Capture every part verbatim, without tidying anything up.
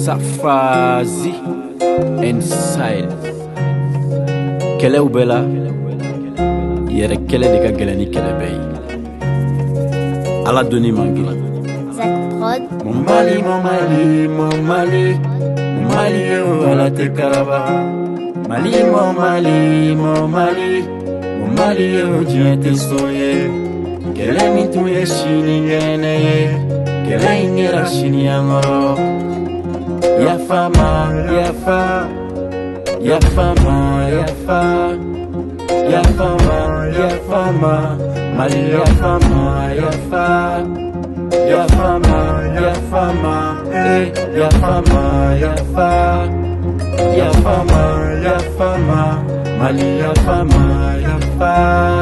Safazi and Sahel. Kele ou bela yere kele de ka gɛlɛn kele bɛ ye. Ala doni mangi Zach Prod. Mon Mali, mon Mali, mon Mali, mon Mali yo ala te karaba. Mali, mon Mali, mon Mali, mon Mali yo Dieu te soye. Kele mi tu ye shini ngene ye, kele ingera shini angoro. Ya fama, ya fa, ya fama, ya fa, ya fama, ya fama, Mali ya fama, ya fa, ya fama, ya fama, eh, ya fama, ya fa, ya fama, ya fama, Mali ya fama, ya fa.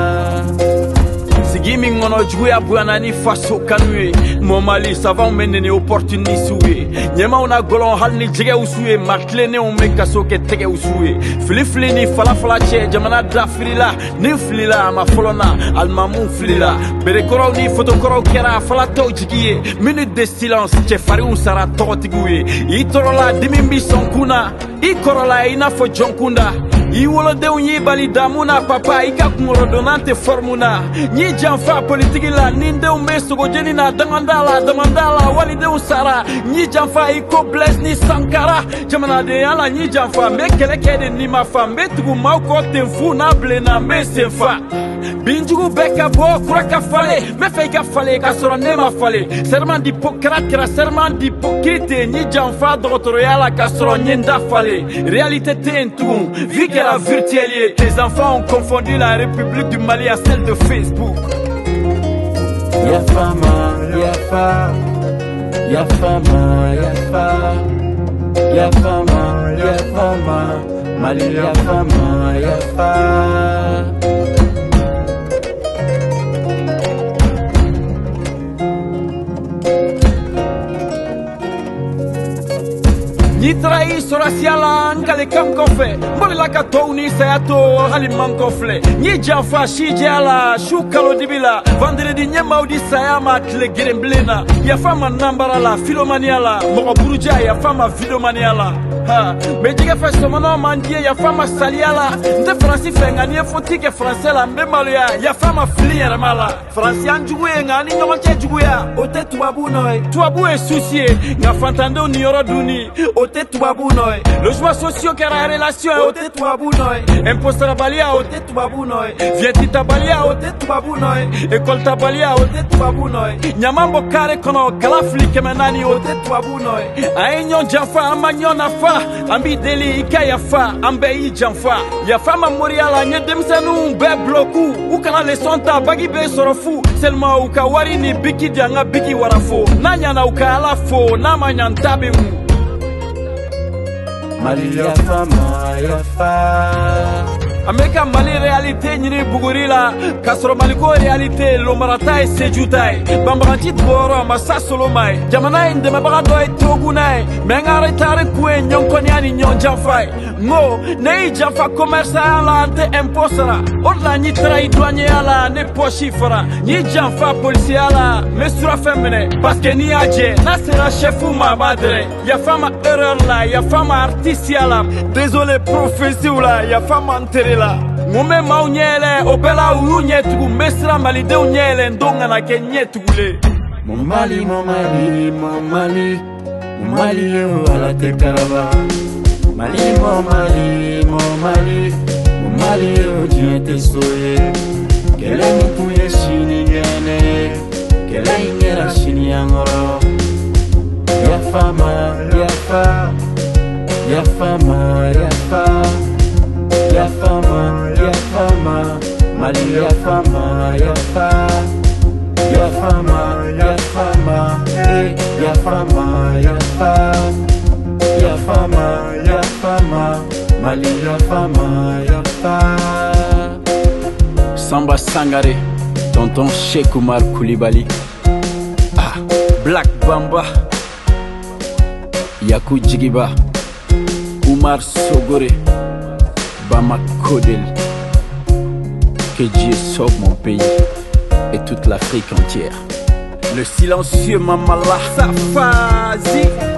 Sigi min ngono juguya buyana ni faso kanue Mon Mali savant menene opportuniste oué Nyema una golon hal ni jege usue Matlene on me kaso ke tege usue Fili fili ni fala fala che Jamana da filila Ni filila ma folona Almamun filila Bere koro ni foto koro kera Fala to jigiye Minute de silence Che fari un sara togo tiguye I torola dimimbi sonkuna I korola ina fo jonkunda I wolo de unyi bali damuna papa I ka kungoro donante formuna Nyi janfa politiki la ninde umbe sogo jeni na damandala damandala wali de usara Nyi janfa I ko bless ni sankara Jamana de ala nyi janfa me kele kede ni mafa Me tugu mauko tenfu na ble na me senfa Binjugu beka bo kuraka fale Me fe ka fale ka soro ne ma fale Serment d'Hippocrate kera serment d'hypocrite Nyi janfa dogotoro yala ka soro nyenda fale Réalité tentu Vike la virtuelle, tes enfants ont confondu la République du Mali à celle de Facebook. Ya fama, ya fa, ya fama, ya fa, ya fama, ya fama, Mali ya fama, ya fa. Ni trahi sorasiala ngale kam kofe Mbole la kato ni sayato hali mankofle Ni janfa shijiala shukalo dibila Vendredi nyema udi sayama tle geremblena Ya fama nambara la filomaniala Mogo buruja ya fama videomaniala Ha, mejige festo mono mandie ya fama saliala Nte fransi fenga ni efotike français la mbe maluya Ya fama fliere mala Fransi anjuguye nga ni nyonche juguya Ote tuabu noi Tuabu e soucié Nga fantande ni yoro duni Ote tuabu noi Logement sociaux kera relation Ote tuabu noi Imposteur balia Ote tuabu noi Vieti tabalia Ote tuabu noi École tabalia Ote tuabu noi Nyamambo kare kono galafli kemenani Ote tuabu noi Aenyon janfa amanyon afa Ambi deli ika yafa ambe i janfa Yafa ma moriala nye demsenu be bloku Ukana le sonta bagi be sorofu Selma uka wari ni biki dianga biki warafo Nanyana uka alafo nama nyantabe mu Mali yafa ma yafa Ameka Mali réalité nyini bugurila Kasoro Maliko réalité lomarata e sejutai Bambaranti dboro masa solomai Jamana inde mabaga doe togunai Mengare tare kue nyonkoni ani nyon janfai Ngo ne i janfa commerce ala ante imposara Orla nyi trai douanye ala ne pochifara Nyi janfa polisi ala me sura femene Paske ni aje nasera chefu mabadre Ya fama erreur la ya fama artiste ala Désolé professeur la ya fama enterre la Ngome ma unyele obela uyu nyetugu Mesra malide unyele ndonga na ke nyetugule Mon Mali, mon Mali, mon Mali Mon Mali yo ala te karaba Mali, mon Mali, mon Mali Mon Mali yo Dieu te soye Kele mikuye shini ngene Kele ingera shini angoro Ya fama, ya fa Ya fama, ya fa Ya fama, ya fama, Mali ya fama, ya fa Ya fama, ya fama, eh, ya fama, ya fa Ya fama, ya fama, Mali ya fama, ya fa Samba Sangare, tonton Cheikh Oumar Koulibaly Ah, Black Bamba Yakou Djigiba Oumar Sogore Bama Kodel. Que Dieu sauve mon pays et toute l'Afrique entière. Le silencieux Mamala Safazi.